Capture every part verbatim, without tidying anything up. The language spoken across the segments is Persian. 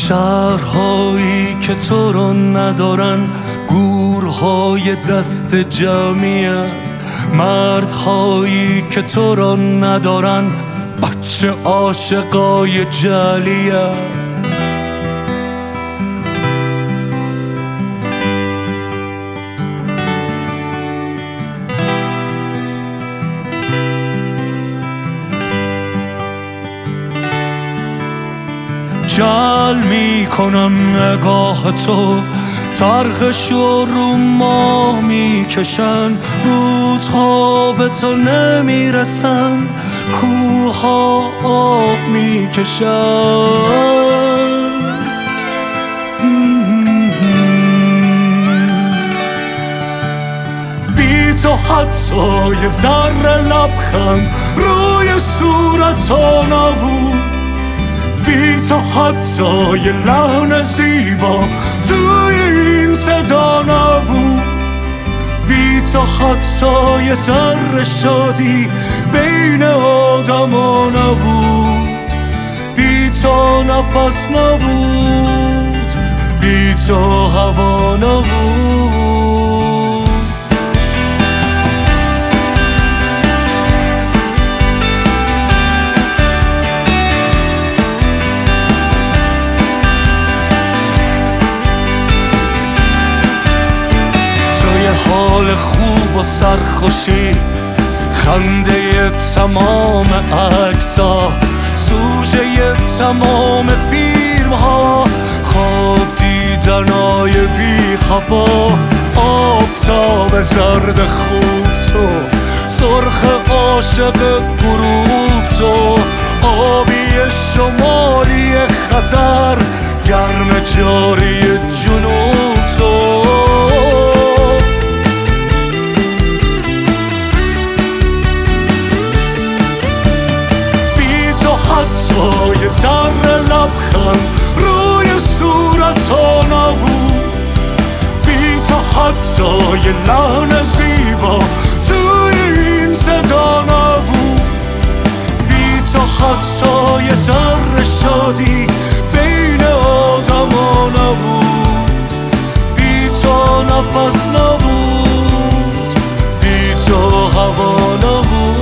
شهرهایی که تو رو ندارن گورهای دست جمعیه، مردهایی که تو رو ندارن بچه عاشقای جلیه. جل میکنم نگاه تو، طرحشو رو ما میکشن، روزها به تو نمیرسن، کوها آب میکشن. بی تو حتی یه ذره لبخند روی صورت ها نبود، بی تو حتی یه لحن زیبا توی این صدا نبود، بی تو حتی یه ذره شادی بین آدما نبود، بی تو نفس نبود، بی تو هوا نبود. حال خوب و سرخوشی، خنده تمام عکس‌ها، سوژه تمام فیلم ها، خواب دیدنای بی هوا، آفتاب زرد خوب تو، سرخ عاشق غروب تو، آبی شمالی خزر، گرم جاری جنوب تو. حتی یه ذره لبخند روی صورت ها نبود، بی تو حتی یه لحن زیبا توی این صدا نبود، بی تو حتی یه ذره شادی بین آدما نبود، بی تو نفس نبود، بی تو هوا نبود.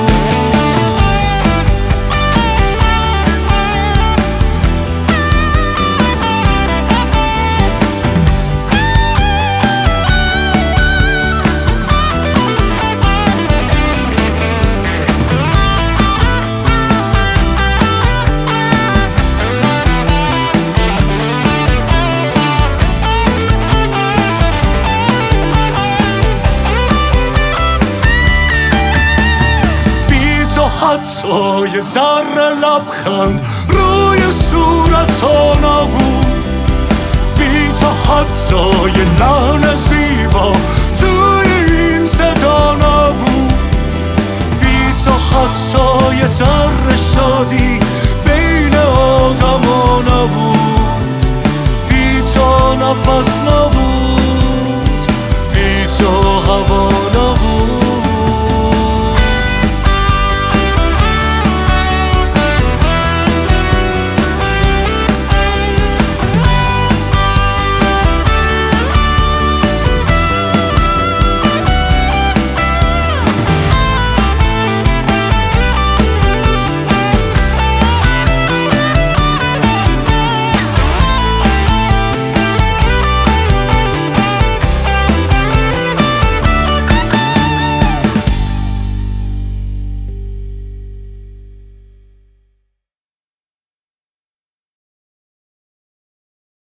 حتی یه ذره لبخند روی صورت ها نبود، بی تو حتی یه لحن زیبا توی این صدا نبود، بی تو حتی یه ذره شادی بین آدما نبود، بی تو نفس نبود.